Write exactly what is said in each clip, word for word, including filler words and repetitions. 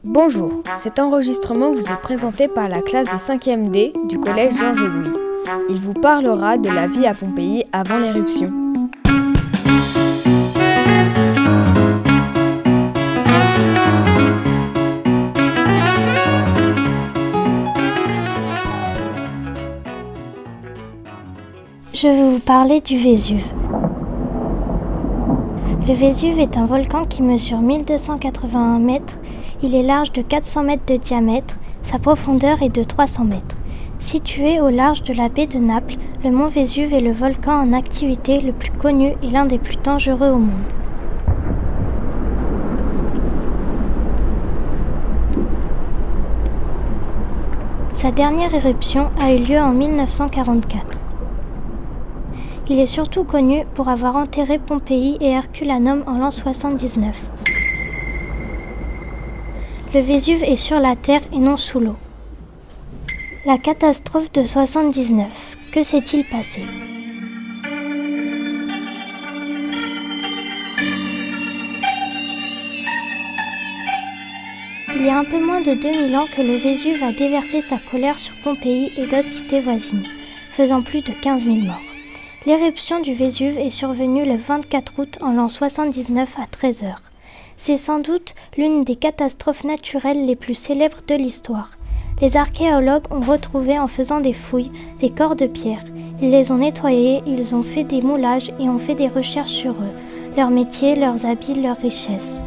Bonjour, cet enregistrement vous est présenté par la classe des cinquième D du collège Georges Louis. Il vous parlera de la vie à Pompéi avant l'éruption. Je vais vous parler du Vésuve. Le Vésuve est un volcan qui mesure mille deux cent quatre-vingt-un mètres. Il est large de quatre cents mètres de diamètre. Sa profondeur est de trois cents mètres. Situé au large de la baie de Naples, le mont Vésuve est le volcan en activité le plus connu et l'un des plus dangereux au monde. Sa dernière éruption a eu lieu en mille neuf cent quarante-quatre. Il est surtout connu pour avoir enterré Pompéi et Herculanum en l'an soixante-dix-neuf. Le Vésuve est sur la terre et non sous l'eau. La catastrophe de soixante-dix-neuf, que s'est-il passé ? Il y a un peu moins de deux mille ans que le Vésuve a déversé sa colère sur Pompéi et d'autres cités voisines, faisant plus de quinze mille morts. L'éruption du Vésuve est survenue le vingt-quatre août en l'an soixante-dix-neuf à treize heures. C'est sans doute l'une des catastrophes naturelles les plus célèbres de l'histoire. Les archéologues ont retrouvé en faisant des fouilles des corps de pierre. Ils les ont nettoyés, ils ont fait des moulages et ont fait des recherches sur eux, leur métier, leurs habits, leurs richesses.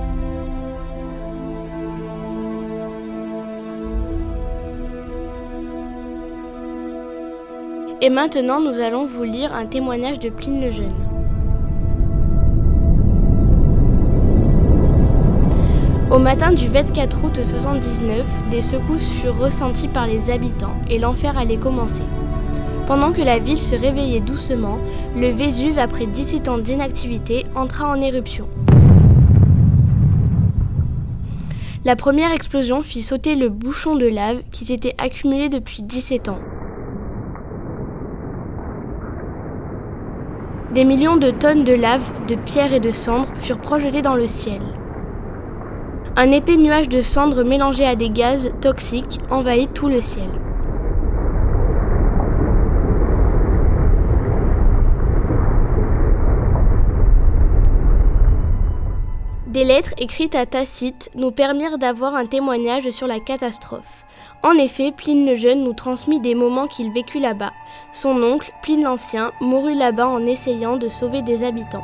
Et maintenant, nous allons vous lire un témoignage de Pline le Jeune. Au matin du vingt-quatre août soixante-dix-neuf, des secousses furent ressenties par les habitants et l'enfer allait commencer. Pendant que la ville se réveillait doucement, le Vésuve, après dix-sept ans d'inactivité, entra en éruption. La première explosion fit sauter le bouchon de lave qui s'était accumulé depuis dix-sept ans. Des millions de tonnes de lave, de pierres et de cendres furent projetées dans le ciel. Un épais nuage de cendres mélangé à des gaz toxiques envahit tout le ciel. Des lettres écrites à Tacite nous permirent d'avoir un témoignage sur la catastrophe. En effet, Pline le Jeune nous transmit des moments qu'il vécut là-bas. Son oncle, Pline l'Ancien, mourut là-bas en essayant de sauver des habitants.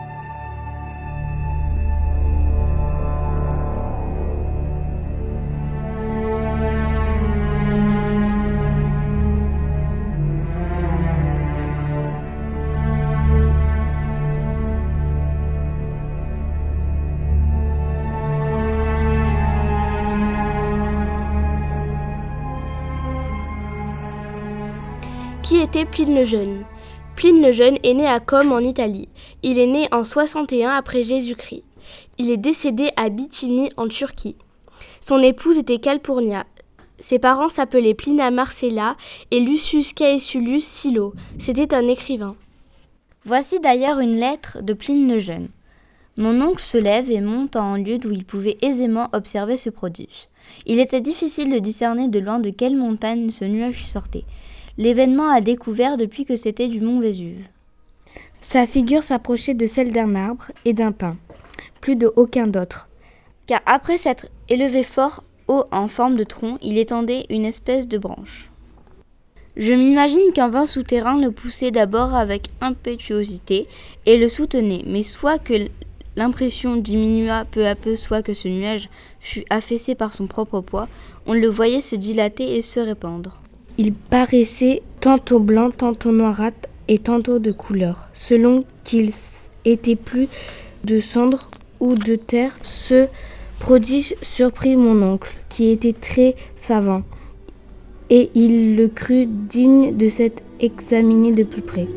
Qui était Pline le Jeune ? Pline le Jeune est né à Com en Italie. Il est né en soixante et un après Jésus-Christ. Il est décédé à Bithynie en Turquie. Son épouse était Calpurnia. Ses parents s'appelaient Plina Marcella et Lucius Caesulus Silo. C'était un écrivain. Voici d'ailleurs une lettre de Pline le Jeune. Mon oncle se lève et monte en lieu d'où il pouvait aisément observer ce prodige. Il était difficile de discerner de loin de quelle montagne ce nuage sortait. L'événement a découvert depuis que c'était du mont Vésuve. Sa figure s'approchait de celle d'un arbre et d'un pin, plus de aucun d'autre. Car après s'être élevé fort haut en forme de tronc, il étendait une espèce de branche. Je m'imagine qu'un vent souterrain le poussait d'abord avec impétuosité et le soutenait, mais soit que l'impression diminua peu à peu, soit que ce nuage fut affaissé par son propre poids, on le voyait se dilater et se répandre. Il paraissait tantôt blanc, tantôt noirâtre et tantôt de couleur, selon qu'il était plus de cendres ou de terre. Ce prodige surprit mon oncle, qui était très savant, et il le crut digne de s'être examiné de plus près.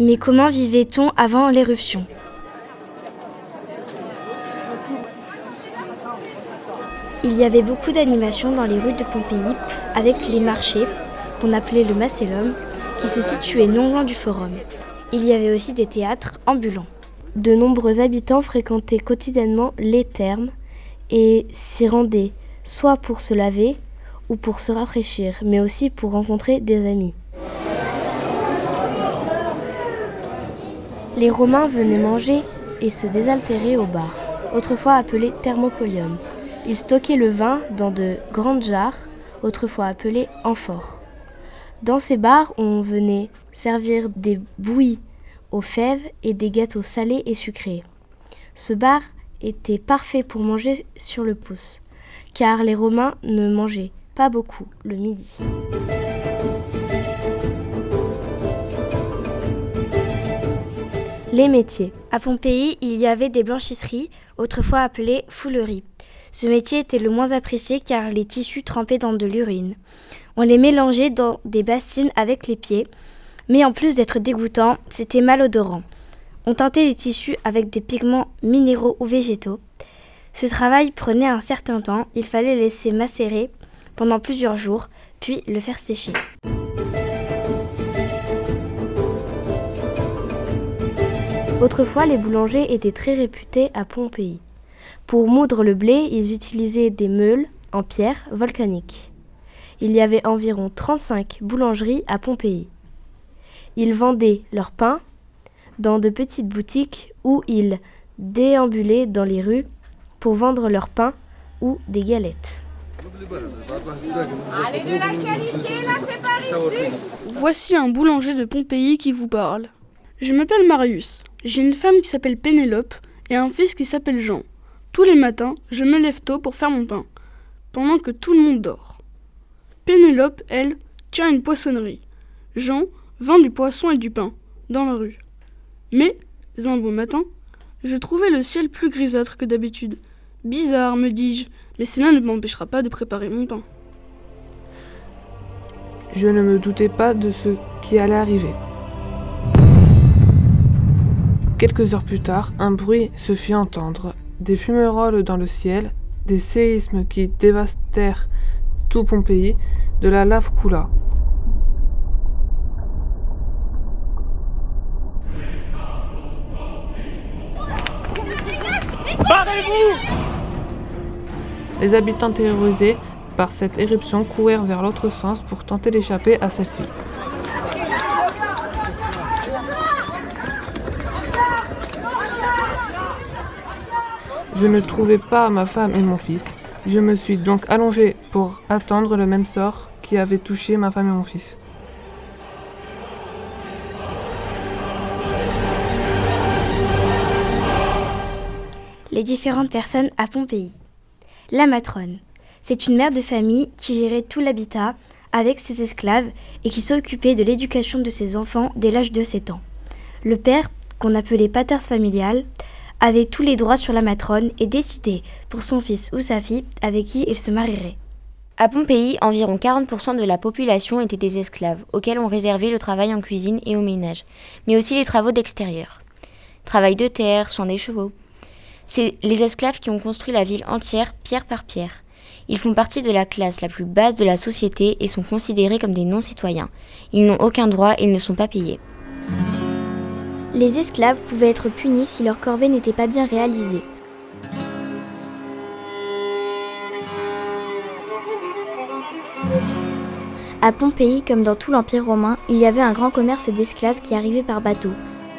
Mais comment vivait-on avant l'éruption ? Il y avait beaucoup d'animations dans les rues de Pompéi, avec les marchés, qu'on appelait le Macellum, qui se situaient non loin du Forum. Il y avait aussi des théâtres ambulants. De nombreux habitants fréquentaient quotidiennement les thermes et s'y rendaient soit pour se laver ou pour se rafraîchir, mais aussi pour rencontrer des amis. Les Romains venaient manger et se désaltérer au bar, autrefois appelé thermopolium. Ils stockaient le vin dans de grandes jarres, autrefois appelées amphores. Dans ces bars, on venait servir des bouillies aux fèves et des gâteaux salés et sucrés. Ce bar était parfait pour manger sur le pouce, car les Romains ne mangeaient pas beaucoup le midi. Les métiers. À Pompéi, il y avait des blanchisseries, autrefois appelées fouleries. Ce métier était le moins apprécié car les tissus trempaient dans de l'urine. On les mélangeait dans des bassines avec les pieds, mais en plus d'être dégoûtant, c'était malodorant. On teintait les tissus avec des pigments minéraux ou végétaux. Ce travail prenait un certain temps, il fallait laisser macérer pendant plusieurs jours, puis le faire sécher. Autrefois, les boulangers étaient très réputés à Pompéi. Pour moudre le blé, ils utilisaient des meules en pierre volcanique. Il y avait environ trente-cinq boulangeries à Pompéi. Ils vendaient leur pain dans de petites boutiques où ils déambulaient dans les rues pour vendre leur pain ou des galettes. Voici un boulanger de Pompéi qui vous parle. Je m'appelle Marius. J'ai une femme qui s'appelle Pénélope et un fils qui s'appelle Jean. Tous les matins, je me lève tôt pour faire mon pain, pendant que tout le monde dort. Pénélope, elle, tient une poissonnerie. Jean vend du poisson et du pain, dans la rue. Mais, un beau matin, je trouvais le ciel plus grisâtre que d'habitude. Bizarre, me dis-je, mais cela ne m'empêchera pas de préparer mon pain. Je ne me doutais pas de ce qui allait arriver. Quelques heures plus tard, un bruit se fit entendre. Des fumerolles dans le ciel, des séismes qui dévastèrent tout Pompéi, de la lave coula. Barrez-vous ! Les habitants terrorisés par cette éruption coururent vers l'autre sens pour tenter d'échapper à celle-ci. Je ne trouvais pas ma femme et mon fils. Je me suis donc allongé pour attendre le même sort qui avait touché ma femme et mon fils. Les différentes personnes à Pompéi. La matrone. C'est une mère de famille qui gérait tout l'habitat avec ses esclaves et qui s'occupait de l'éducation de ses enfants dès l'âge de sept ans. Le père, qu'on appelait paters familial, avait tous les droits sur la matrone et décidait pour son fils ou sa fille avec qui il se marierait. À Pompéi, environ quarante pour cent de la population étaient des esclaves, auxquels on réservait le travail en cuisine et au ménage, mais aussi les travaux d'extérieur. Travail de terre, soin des chevaux. C'est les esclaves qui ont construit la ville entière, pierre par pierre. Ils font partie de la classe la plus basse de la société et sont considérés comme des non-citoyens. Ils n'ont aucun droit et ils ne sont pas payés. Les esclaves pouvaient être punis si leur corvée n'était pas bien réalisée. À Pompéi, comme dans tout l'Empire romain, il y avait un grand commerce d'esclaves qui arrivait par bateau.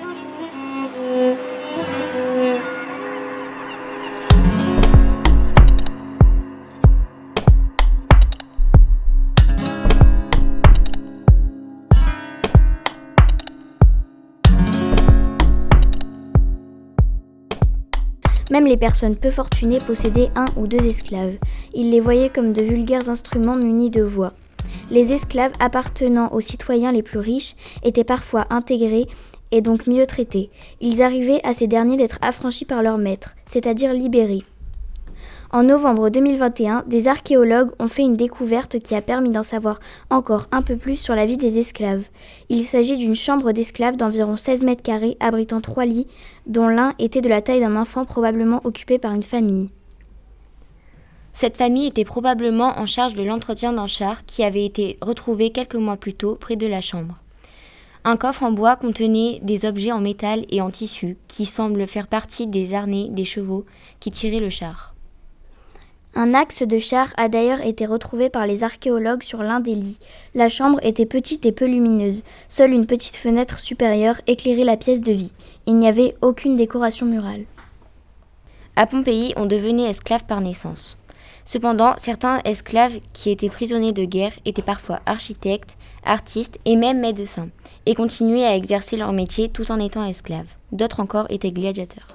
Même les personnes peu fortunées possédaient un ou deux esclaves. Ils les voyaient comme de vulgaires instruments munis de voix. Les esclaves appartenant aux citoyens les plus riches étaient parfois intégrés et donc mieux traités. Ils arrivaient à ces derniers d'être affranchis par leur maître, c'est-à-dire libérés. En novembre deux mille vingt et un, des archéologues ont fait une découverte qui a permis d'en savoir encore un peu plus sur la vie des esclaves. Il s'agit d'une chambre d'esclaves d'environ seize mètres carrés abritant trois lits, dont l'un était de la taille d'un enfant probablement occupé par une famille. Cette famille était probablement en charge de l'entretien d'un char qui avait été retrouvé quelques mois plus tôt près de la chambre. Un coffre en bois contenait des objets en métal et en tissu qui semblent faire partie des harnais des chevaux qui tiraient le char. Un axe de char a d'ailleurs été retrouvé par les archéologues sur l'un des lits. La chambre était petite et peu lumineuse. Seule une petite fenêtre supérieure éclairait la pièce de vie. Il n'y avait aucune décoration murale. À Pompéi, on devenait esclave par naissance. Cependant, certains esclaves qui étaient prisonniers de guerre étaient parfois architectes, artistes et même médecins, et continuaient à exercer leur métier tout en étant esclaves. D'autres encore étaient gladiateurs.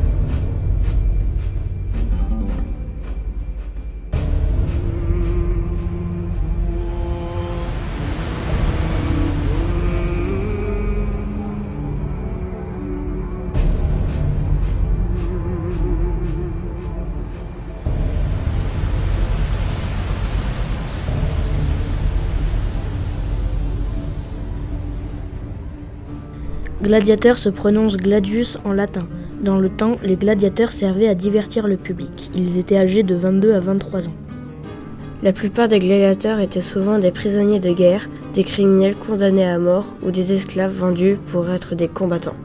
Gladiateur se prononce gladius en latin. Dans le temps, les gladiateurs servaient à divertir le public. Ils étaient âgés de vingt-deux à vingt-trois ans. La plupart des gladiateurs étaient souvent des prisonniers de guerre, des criminels condamnés à mort ou des esclaves vendus pour être des combattants.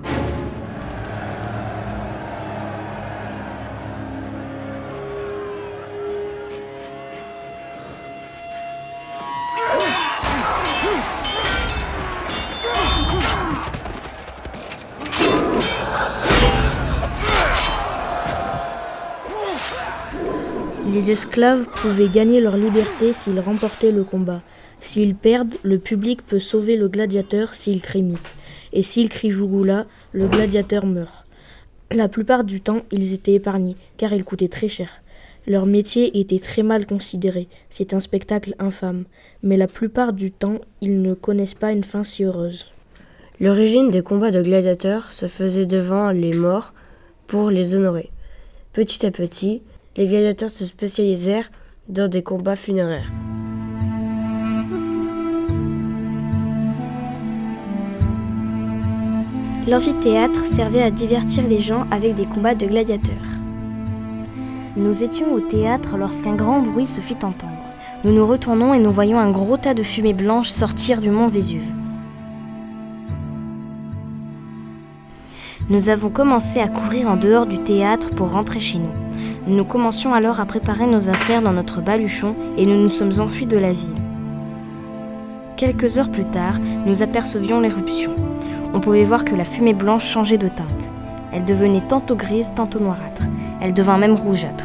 Les esclaves pouvaient gagner leur liberté s'ils remportaient le combat. S'ils perdent, le public peut sauver le gladiateur s'il crie mythe. Et s'il crie Jugula, le gladiateur meurt. La plupart du temps, ils étaient épargnés, car ils coûtaient très cher. Leur métier était très mal considéré. C'est un spectacle infâme. Mais la plupart du temps, ils ne connaissent pas une fin si heureuse. L'origine des combats de gladiateurs se faisait devant les morts pour les honorer. Petit à petit, les gladiateurs se spécialisèrent dans des combats funéraires. L'amphithéâtre servait à divertir les gens avec des combats de gladiateurs. Nous étions au théâtre lorsqu'un grand bruit se fit entendre. Nous nous retournons et nous voyons un gros tas de fumée blanche sortir du mont Vésuve. Nous avons commencé à courir en dehors du théâtre pour rentrer chez nous. Nous commencions alors à préparer nos affaires dans notre baluchon et nous nous sommes enfuis de la ville. Quelques heures plus tard, nous apercevions l'éruption. On pouvait voir que la fumée blanche changeait de teinte. Elle devenait tantôt grise, tantôt noirâtre. Elle devint même rougeâtre.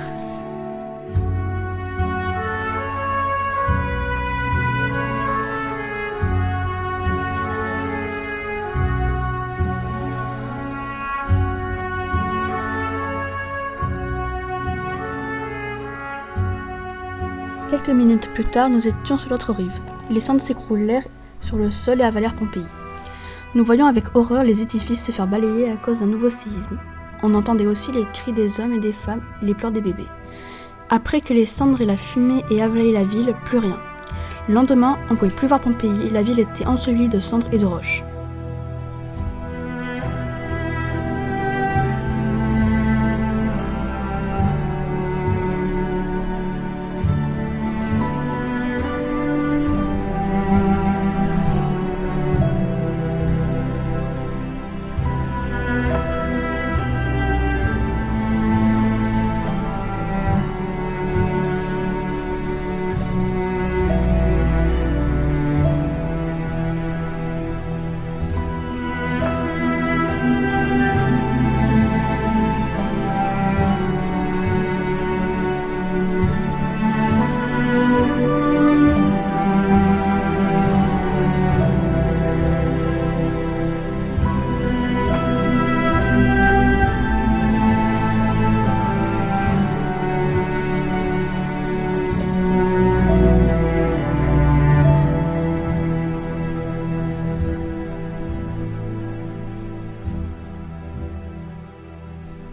Quelques minutes plus tard, nous étions sur l'autre rive. Les cendres s'écroulèrent sur le sol et avalèrent Pompéi. Nous voyions avec horreur les édifices se faire balayer à cause d'un nouveau séisme. On entendait aussi les cris des hommes et des femmes et les pleurs des bébés. Après que les cendres et la fumée aient avalé la ville, plus rien. Le lendemain, on ne pouvait plus voir Pompéi et la ville était ensevelie de cendres et de roches.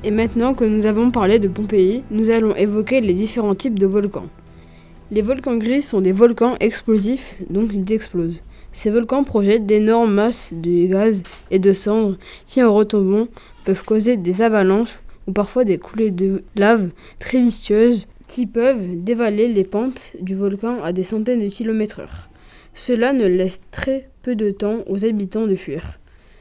Et maintenant que nous avons parlé de Pompéi, nous allons évoquer les différents types de volcans. Les volcans gris sont des volcans explosifs, donc ils explosent. Ces volcans projettent d'énormes masses de gaz et de cendres qui, en retombant, peuvent causer des avalanches ou parfois des coulées de lave très vicieuses qui peuvent dévaler les pentes du volcan à des centaines de kilomètres heure. Cela ne laisse très peu de temps aux habitants de fuir.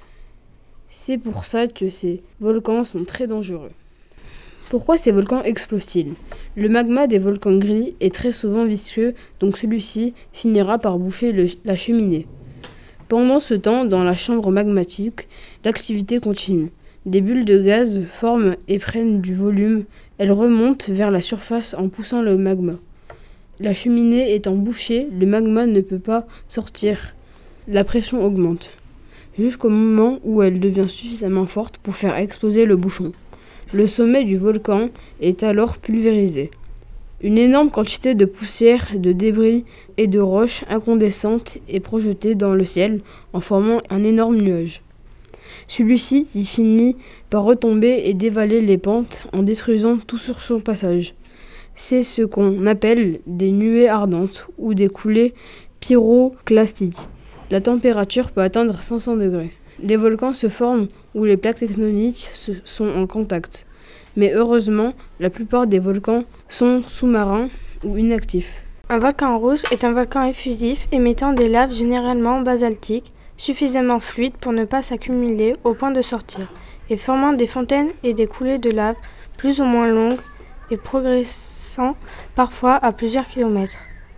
C'est pour ça que ces volcans sont très dangereux. Pourquoi ces volcans explosent-ils ? Le magma des volcans gris est très souvent visqueux, donc celui-ci finira par boucher le, la cheminée. Pendant ce temps, dans la chambre magmatique, l'activité continue. Des bulles de gaz forment et prennent du volume. Elles remontent vers la surface en poussant le magma. La cheminée étant bouchée, le magma ne peut pas sortir. La pression augmente, jusqu'au moment où elle devient suffisamment forte pour faire exploser le bouchon. Le sommet du volcan est alors pulvérisé. Une énorme quantité de poussière, de débris et de roches incandescentes est projetée dans le ciel en formant un énorme nuage. Celui-ci y finit par retomber et dévaler les pentes en détruisant tout sur son passage. C'est ce qu'on appelle des nuées ardentes ou des coulées pyroclastiques. La température peut atteindre cinq cents degrés. Les volcans se forment où les plaques tectoniques sont en contact. Mais heureusement, la plupart des volcans sont sous-marins ou inactifs. Un volcan rouge est un volcan effusif émettant des laves généralement basaltiques, suffisamment fluides pour ne pas s'accumuler au point de sortir, et formant des fontaines et des coulées de lave plus ou moins longues et progressant parfois à plusieurs kilomètres.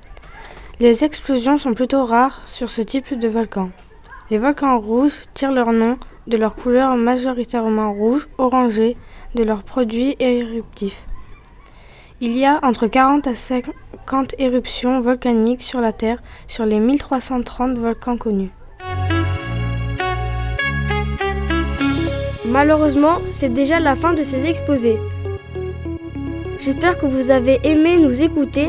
Les explosions sont plutôt rares sur ce type de volcan. Les volcans rouges tirent leur nom de leur couleur majoritairement rouge, orangée, de leurs produits éruptifs. Il y a entre quarante à cinquante éruptions volcaniques sur la Terre, sur les mille trois cent trente volcans connus. Malheureusement, c'est déjà la fin de ces exposés. J'espère que vous avez aimé nous écouter.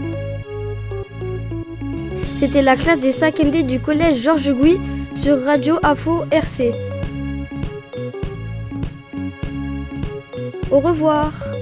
C'était la classe des cinquième D du collège Georges Gouy sur Radio Info R C. Au revoir.